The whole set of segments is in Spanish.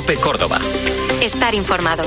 COPE Córdoba. Estar informado.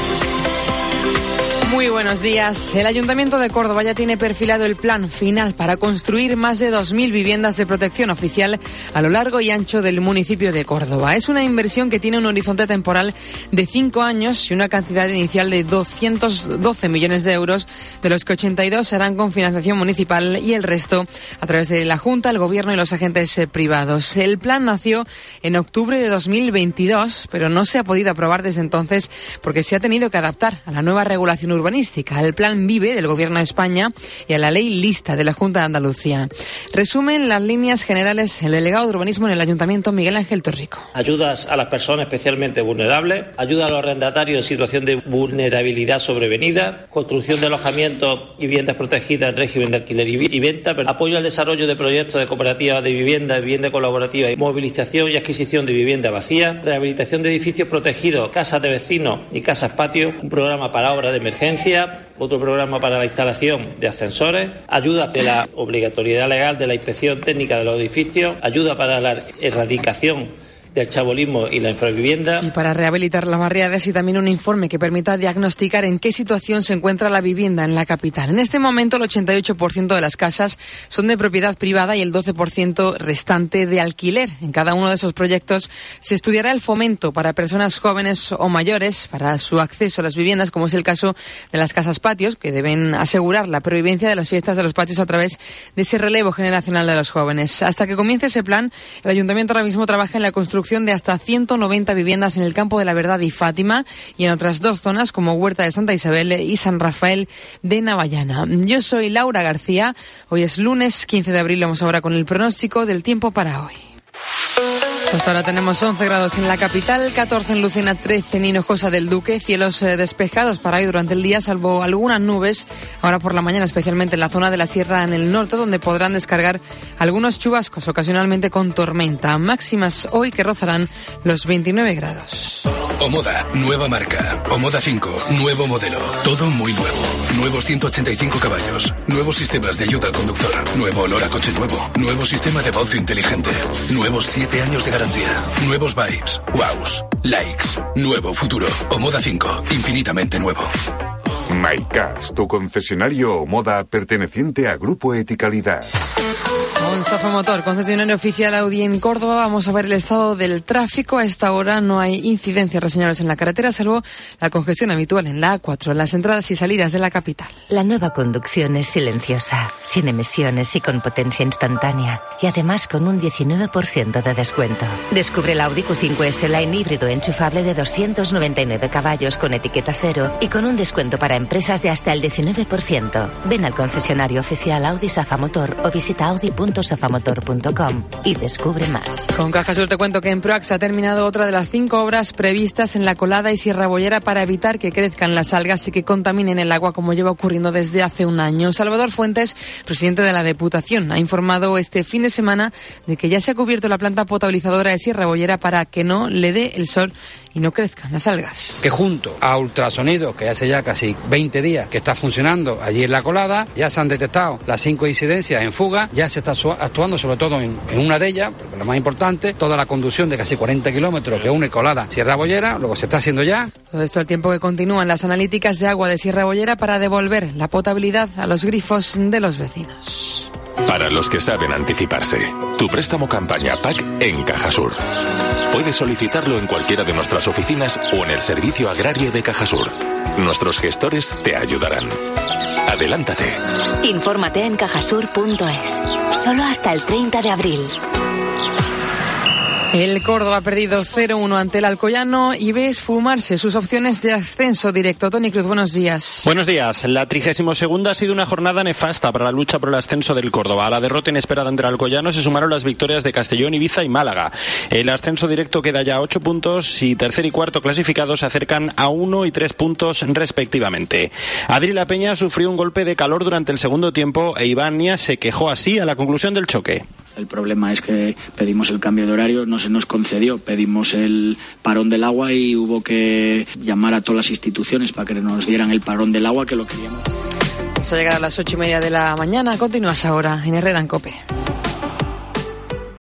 Muy buenos días. El Ayuntamiento de Córdoba ya tiene perfilado el plan final para construir más de 2.000 viviendas de protección oficial a lo largo y ancho del municipio de Córdoba. Es una inversión que tiene un horizonte temporal de 5 años y una cantidad inicial de 212 millones de euros, de los que 82 serán con financiación municipal y el resto a través de la Junta, el Gobierno y los agentes privados. El plan nació en octubre de 2022, pero no se ha podido aprobar desde entonces porque se ha tenido que adaptar a la nueva regulación urbanística, al Plan Vive del Gobierno de España y a la Ley Lista de la Junta de Andalucía. Resumen las líneas generales el delegado de Urbanismo en el Ayuntamiento, Miguel Ángel Torrico. Ayudas a las personas especialmente vulnerables, ayuda a los arrendatarios en situación de vulnerabilidad sobrevenida, construcción de alojamientos y viviendas protegidas en régimen de alquiler y venta, apoyo al desarrollo de proyectos de cooperativas de vivienda colaborativa y movilización y adquisición de vivienda vacía, rehabilitación de edificios protegidos, casas de vecinos y casas patios, un programa para obras de emergencia, otro programa para la instalación de ascensores, ayuda de la obligatoriedad legal de la inspección técnica de los edificios, ayuda para la erradicación del chabolismo y la infravivienda. Y para rehabilitar las barriadas y también un informe que permita diagnosticar en qué situación se encuentra la vivienda en la capital. En este momento el 88% de las casas son de propiedad privada y el 12% restante de alquiler. En cada uno de esos proyectos se estudiará el fomento para personas jóvenes o mayores para su acceso a las viviendas, como es el caso de las casas patios, que deben asegurar la pervivencia de las fiestas de los patios a través de ese relevo generacional de los jóvenes. Hasta que comience ese plan, el Ayuntamiento ahora mismo trabaja en la construcción de hasta 190 viviendas en el Campo de la Verdad y Fátima y en otras 2 zonas como Huerta de Santa Isabel y San Rafael de Navallana. Yo soy Laura García. Hoy es lunes 15 de abril. Vamos ahora con el pronóstico del tiempo para hoy. Hasta ahora tenemos 11 grados en la capital, 14 en Lucena, 13 en Hinojosa del Duque, cielos despejados para hoy durante el día, salvo algunas nubes, ahora por la mañana, especialmente en la zona de la sierra en el norte, donde podrán descargar algunos chubascos, ocasionalmente con tormenta. Máximas hoy que rozarán los 29 grados. Omoda, nueva marca. Omoda 5, nuevo modelo. Todo muy nuevo. Nuevos 185 caballos. Nuevos sistemas de ayuda al conductor. Nuevo olor a coche nuevo. Nuevo sistema de voz inteligente. Nuevos 7 años de garantía. Nuevos vibes. Wows. Likes. Nuevo futuro. Omoda 5, infinitamente nuevo. Maicas, tu concesionario Omoda perteneciente a Grupo Eticalidad. Safa Motor, concesionario oficial Audi en Córdoba. Vamos a ver el estado del tráfico. A esta hora no hay incidencias reseñables en la carretera, salvo la congestión habitual en la A4, en las entradas y salidas de la capital. La nueva conducción es silenciosa, sin emisiones y con potencia instantánea. Y además con un 19% de descuento. Descubre el Audi Q5S Line híbrido enchufable de 299 caballos con etiqueta cero y con un descuento para empresas de hasta el 19%. Ven al concesionario oficial Audi Safa Motor o visita audi.safamotor.com y descubre más. Con Cajasur te cuento que en Proax ha terminado otra de las 5 obras previstas en La Colada y Sierra Bollera para evitar que crezcan las algas y que contaminen el agua, como lleva ocurriendo desde hace un año. Salvador Fuentes, presidente de la Diputación, ha informado este fin de semana de que ya se ha cubierto la planta potabilizadora de Sierra Bollera para que no le dé el sol y no crezcan las algas. Que junto a ultrasonido, que hace ya casi 20 días que está funcionando allí en La Colada, ya se han detectado las 5 incidencias en fuga, ya se está actuando sobre todo en una de ellas, lo más importante, toda la conducción de casi 40 kilómetros que une Colada Sierra Bollera, luego se está haciendo ya. Todo esto al tiempo que continúan las analíticas de agua de Sierra Bollera para devolver la potabilidad a los grifos de los vecinos. Para los que saben anticiparse, tu préstamo campaña PAC en Cajasur. Puedes solicitarlo en cualquiera de nuestras oficinas o en el servicio agrario de Cajasur. Nuestros gestores te ayudarán. Adelántate. Infórmate en cajasur.es. Solo hasta el 30 de abril. El Córdoba ha perdido 0-1 ante el Alcoyano y ve esfumarse sus opciones de ascenso directo. Tony Cruz, buenos días. Buenos días. La 32ª ha sido una jornada nefasta para la lucha por el ascenso del Córdoba. A la derrota inesperada ante el Alcoyano se sumaron las victorias de Castellón, Ibiza y Málaga. El ascenso directo queda ya a 8 puntos y tercer y cuarto clasificados se acercan a 1 y 3 puntos respectivamente. Adri La Peña sufrió un golpe de calor durante el segundo tiempo e Iván Nia se quejó así a la conclusión del choque. El problema es que pedimos el cambio de horario, no se nos concedió, pedimos el parón del agua y hubo que llamar a todas las instituciones para que nos dieran el parón del agua, que lo queríamos. Vamos a llegar a las 8:30 de la mañana. Continúas ahora en Herrera en COPE.